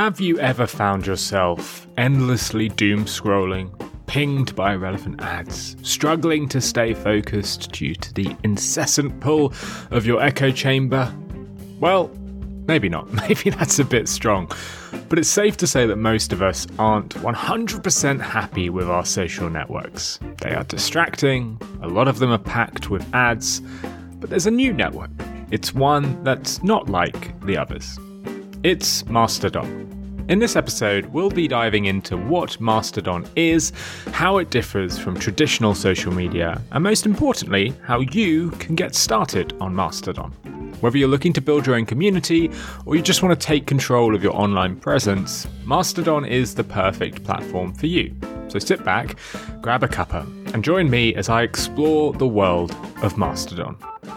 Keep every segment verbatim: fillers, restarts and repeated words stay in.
Have you ever found yourself endlessly doom scrolling, pinged by irrelevant ads, struggling to stay focused due to the incessant pull of your echo chamber? Well, maybe not. Maybe that's a bit strong. But it's safe to say that most of us aren't one hundred percent happy with our social networks. They are distracting, a lot of them are packed with ads, but there's a new network. It's one that's not like the others. It's Mastodon. In this episode, we'll be diving into what Mastodon is, how it differs from traditional social media, and most importantly, how you can get started on Mastodon. Whether you're looking to build your own community or you just want to take control of your online presence, Mastodon is the perfect platform for you. So sit back, grab a cuppa, and join me as I explore the world of Mastodon.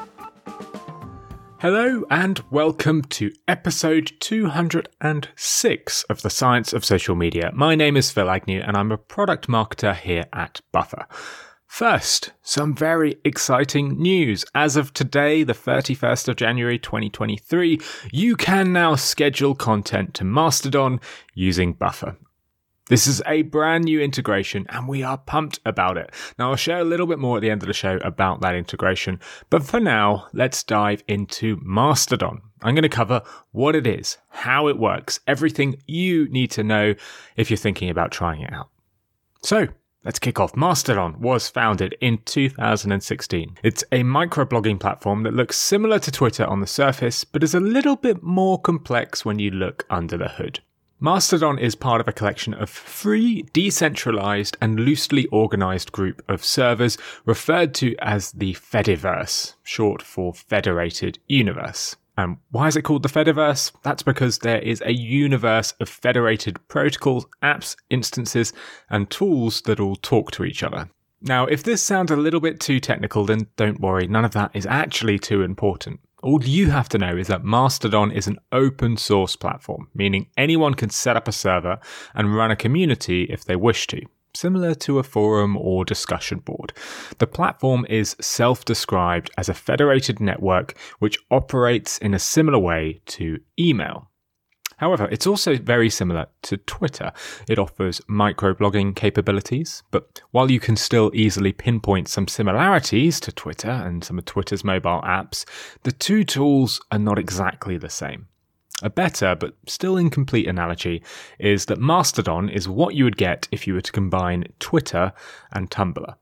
Hello and welcome to episode two hundred six of the Science of Social Media. My name is Phil Agnew and I'm a product marketer here at Buffer. First, some very exciting news. As of today, the thirty-first of January twenty twenty-three, you can now schedule content to Mastodon using Buffer. This is a brand new integration and we are pumped about it. Now I'll share a little bit more at the end of the show about that integration, but for now, let's dive into Mastodon. I'm going to cover what it is, how it works, everything you need to know if you're thinking about trying it out. So, let's kick off. Mastodon was founded in two thousand sixteen. It's a microblogging platform that looks similar to Twitter on the surface, but is a little bit more complex when you look under the hood. Mastodon is part of a collection of free, decentralized, and loosely organized group of servers referred to as the Fediverse, short for Federated Universe. And why is it called the Fediverse? That's because there is a universe of federated protocols, apps, instances, and tools that all talk to each other. Now, if this sounds a little bit too technical, then don't worry, none of that is actually too important. All you have to know is that Mastodon is an open source platform, meaning anyone can set up a server and run a community if they wish to, similar to a forum or discussion board. The platform is self-described as a federated network which operates in a similar way to email. However, it's also very similar to Twitter. It offers microblogging capabilities, but while you can still easily pinpoint some similarities to Twitter and some of Twitter's mobile apps, the two tools are not exactly the same. A better, but still incomplete analogy is that Mastodon is what you would get if you were to combine Twitter and Tumblr.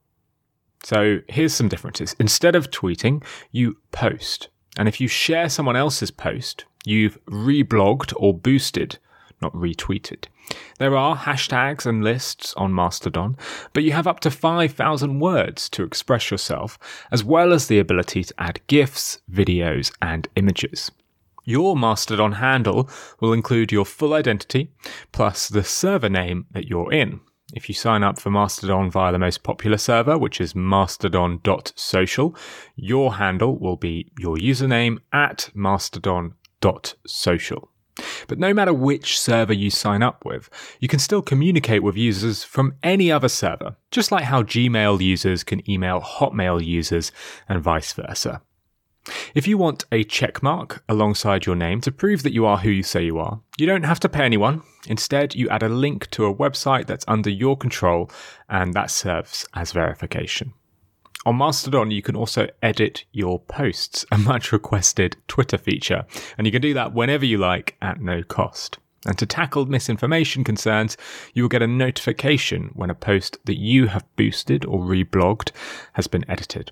So here's some differences. Instead of tweeting, you post. And if you share someone else's post, you've reblogged or boosted, not retweeted. There are hashtags and lists on Mastodon, but you have up to five thousand words to express yourself, as well as the ability to add GIFs, videos, and images. Your Mastodon handle will include your full identity, plus the server name that you're in. If you sign up for Mastodon via the most popular server, which is mastodon dot social, your handle will be your username at mastodon dot social. But no matter which server you sign up with, you can still communicate with users from any other server, just like how Gmail users can email Hotmail users and vice versa. If you want a checkmark alongside your name to prove that you are who you say you are, you don't have to pay anyone. Instead, you add a link to a website that's under your control, and that serves as verification. On Mastodon, you can also edit your posts, a much requested Twitter feature, and you can do that whenever you like at no cost. And to tackle misinformation concerns, you will get a notification when a post that you have boosted or reblogged has been edited.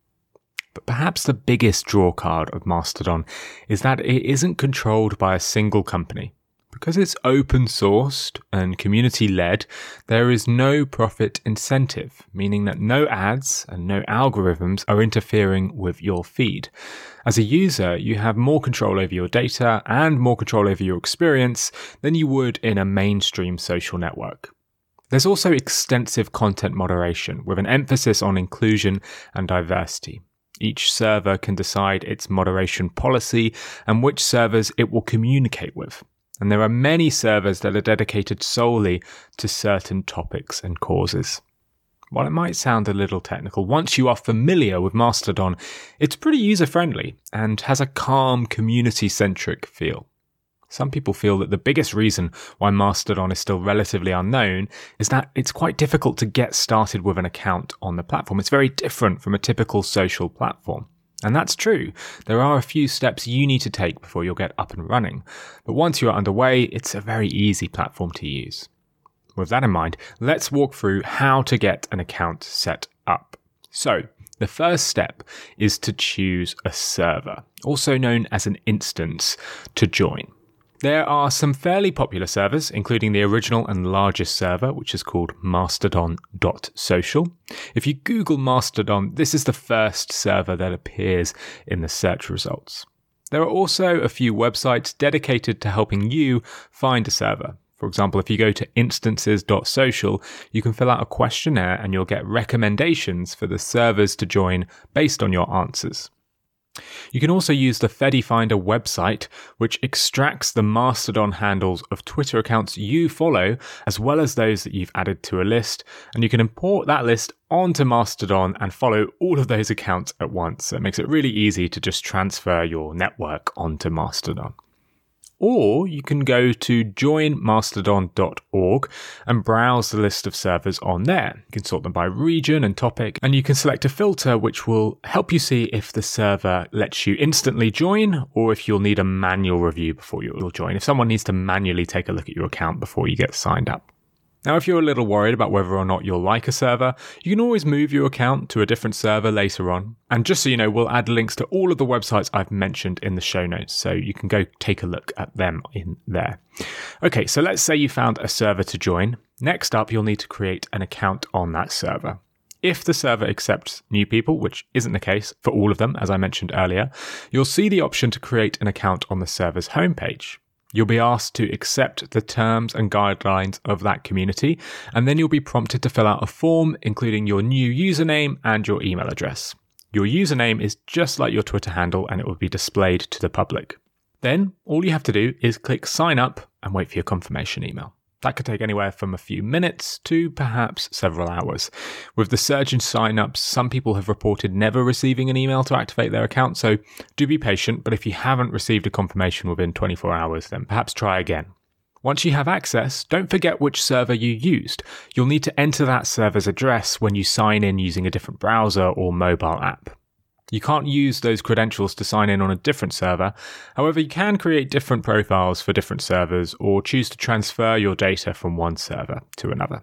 But perhaps the biggest drawcard of Mastodon is that it isn't controlled by a single company. Because it's open sourced and community led, there is no profit incentive, meaning that no ads and no algorithms are interfering with your feed. As a user, you have more control over your data and more control over your experience than you would in a mainstream social network. There's also extensive content moderation with an emphasis on inclusion and diversity. Each server can decide its moderation policy and which servers it will communicate with. And there are many servers that are dedicated solely to certain topics and causes. While it might sound a little technical, once you are familiar with Mastodon, it's pretty user-friendly and has a calm, community-centric feel. Some people feel that the biggest reason why Mastodon is still relatively unknown is that it's quite difficult to get started with an account on the platform. It's very different from a typical social platform. And that's true. There are a few steps you need to take before you'll get up and running. But once you're underway, it's a very easy platform to use. With that in mind, let's walk through how to get an account set up. So, the first step is to choose a server, also known as an instance, to join. There are some fairly popular servers, including the original and largest server, which is called mastodon dot social. If you Google Mastodon, this is the first server that appears in the search results. There are also a few websites dedicated to helping you find a server. For example, if you go to instances dot social, you can fill out a questionnaire and you'll get recommendations for the servers to join based on your answers. You can also use the FediFinder website, which extracts the Mastodon handles of Twitter accounts you follow, as well as those that you've added to a list, and you can import that list onto Mastodon and follow all of those accounts at once. So it makes it really easy to just transfer your network onto Mastodon. Or you can go to join mastodon dot org and browse the list of servers on there. You can sort them by region and topic, and you can select a filter which will help you see if the server lets you instantly join or if you'll need a manual review before you'll join, if someone needs to manually take a look at your account before you get signed up. Now, if you're a little worried about whether or not you'll like a server, you can always move your account to a different server later on. And just so you know, we'll add links to all of the websites I've mentioned in the show notes, so you can go take a look at them in there. Okay, so let's say you found a server to join. Next up, you'll need to create an account on that server. If the server accepts new people, which isn't the case for all of them, as I mentioned earlier, you'll see the option to create an account on the server's homepage. You'll be asked to accept the terms and guidelines of that community, and then you'll be prompted to fill out a form including your new username and your email address. Your username is just like your Twitter handle, and it will be displayed to the public. Then, all you have to do is click sign up and wait for your confirmation email. That could take anywhere from a few minutes to perhaps several hours. With the surge in sign-ups, some people have reported never receiving an email to activate their account, so do be patient, but if you haven't received a confirmation within twenty-four hours, then perhaps try again. Once you have access, don't forget which server you used. You'll need to enter that server's address when you sign in using a different browser or mobile app. You can't use those credentials to sign in on a different server. However, you can create different profiles for different servers or choose to transfer your data from one server to another.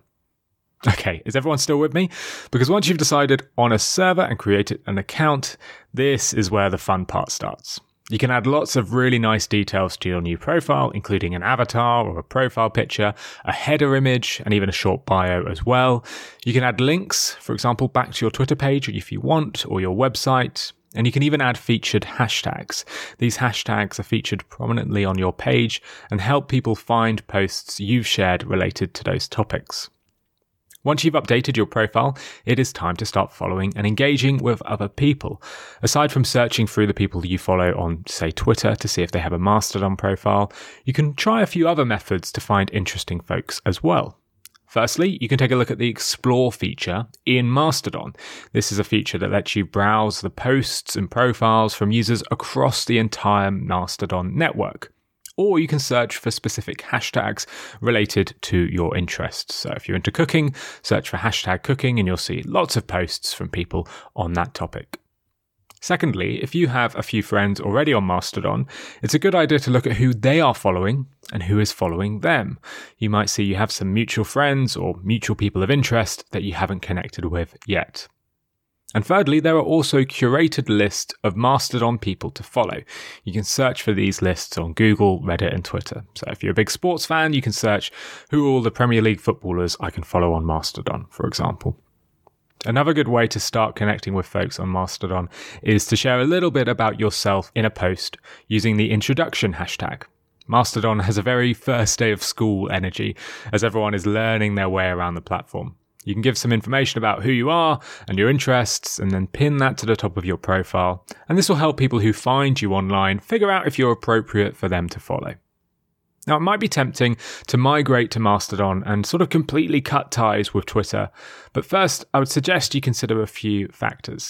Okay, is everyone still with me? Because once you've decided on a server and created an account, this is where the fun part starts. You can add lots of really nice details to your new profile, including an avatar or a profile picture, a header image, and even a short bio as well. You can add links, for example, back to your Twitter page if you want, or your website. And you can even add featured hashtags. These hashtags are featured prominently on your page and help people find posts you've shared related to those topics. Once you've updated your profile, it is time to start following and engaging with other people. Aside from searching through the people you follow on, say, Twitter to see if they have a Mastodon profile, you can try a few other methods to find interesting folks as well. Firstly, you can take a look at the Explore feature in Mastodon. This is a feature that lets you browse the posts and profiles from users across the entire Mastodon network. Or you can search for specific hashtags related to your interests. So if you're into cooking, search for hashtag cooking and you'll see lots of posts from people on that topic. Secondly, if you have a few friends already on Mastodon, it's a good idea to look at who they are following and who is following them. You might see you have some mutual friends or mutual people of interest that you haven't connected with yet. And thirdly, there are also curated lists of Mastodon people to follow. You can search for these lists on Google, Reddit, and Twitter. So if you're a big sports fan, you can search who are all the Premier League footballers I can follow on Mastodon, for example. Another good way to start connecting with folks on Mastodon is to share a little bit about yourself in a post using the introduction hashtag. Mastodon has a very first day of school energy as everyone is learning their way around the platform. You can give some information about who you are and your interests and then pin that to the top of your profile. And this will help people who find you online figure out if you're appropriate for them to follow. Now, it might be tempting to migrate to Mastodon and sort of completely cut ties with Twitter. But first, I would suggest you consider a few factors.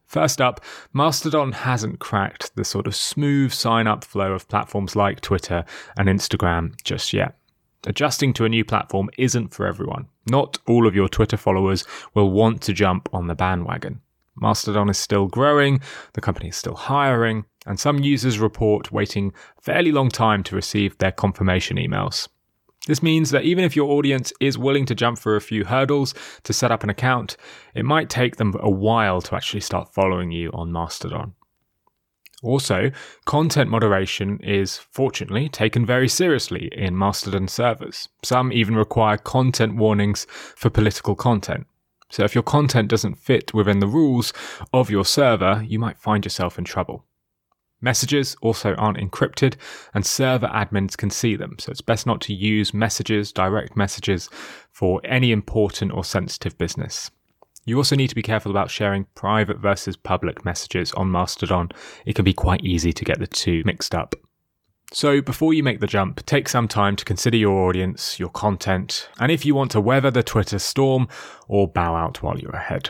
First up, Mastodon hasn't cracked the sort of smooth sign-up flow of platforms like Twitter and Instagram just yet. Adjusting to a new platform isn't for everyone. Not all of your Twitter followers will want to jump on the bandwagon. Mastodon is still growing, the company is still hiring, and some users report waiting a fairly long time to receive their confirmation emails. This means that even if your audience is willing to jump through a few hurdles to set up an account, it might take them a while to actually start following you on Mastodon. Also, content moderation is, fortunately, taken very seriously in Mastodon servers. Some even require content warnings for political content. So if your content doesn't fit within the rules of your server, you might find yourself in trouble. Messages also aren't encrypted, and server admins can see them, so it's best not to use messages, direct messages, for any important or sensitive business. You also need to be careful about sharing private versus public messages on Mastodon. It can be quite easy to get the two mixed up. So before you make the jump, take some time to consider your audience, your content, and if you want to weather the Twitter storm or bow out while you're ahead.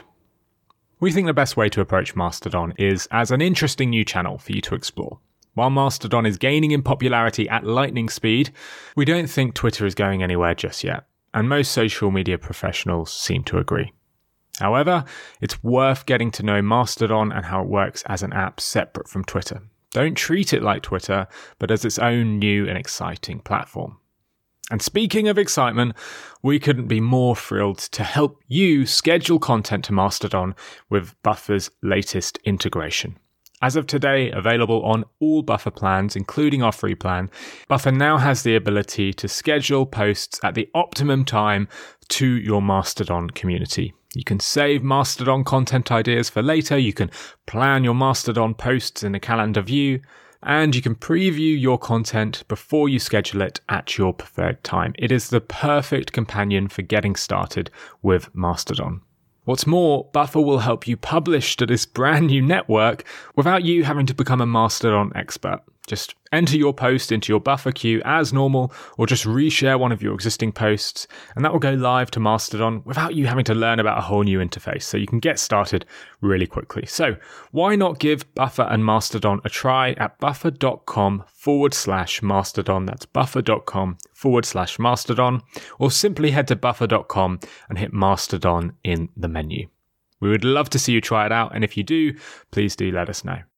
We think the best way to approach Mastodon is as an interesting new channel for you to explore. While Mastodon is gaining in popularity at lightning speed, we don't think Twitter is going anywhere just yet, and most social media professionals seem to agree. However, it's worth getting to know Mastodon and how it works as an app separate from Twitter. Don't treat it like Twitter, but as its own new and exciting platform. And speaking of excitement, we couldn't be more thrilled to help you schedule content to Mastodon with Buffer's latest integration. As of today, available on all Buffer plans, including our free plan, Buffer now has the ability to schedule posts at the optimum time to your Mastodon community. You can save Mastodon content ideas for later, you can plan your Mastodon posts in a calendar view, and you can preview your content before you schedule it at your preferred time. It is the perfect companion for getting started with Mastodon. What's more, Buffer will help you publish to this brand new network without you having to become a Mastodon expert. Just enter your post into your Buffer queue as normal, or just reshare one of your existing posts, and that will go live to Mastodon without you having to learn about a whole new interface, so you can get started really quickly. So why not give Buffer and Mastodon a try at buffer.com forward slash Mastodon. That's buffer.com forward slash Mastodon, or simply head to buffer dot com and hit Mastodon in the menu. We would love to see you try it out, and if you do, please do let us know.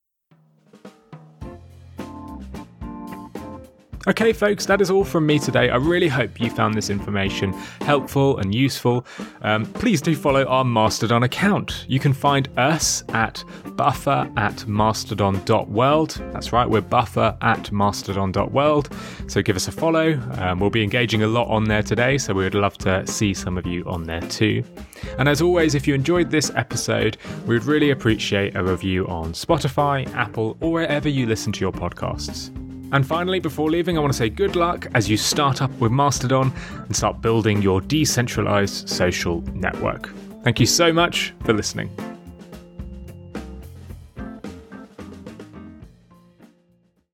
Okay, folks, that is all from me today. I really hope you found this information helpful and useful. Um, please do follow our Mastodon account. You can find us at buffer at mastodon dot world. That's right, we're buffer at mastodon dot world. So give us a follow. Um, we'll be engaging a lot on there today, so we would love to see some of you on there too. And as always, if you enjoyed this episode, we would really appreciate a review on Spotify, Apple, or wherever you listen to your podcasts. And finally, before leaving, I want to say good luck as you start up with Mastodon and start building your decentralized social network. Thank you so much for listening.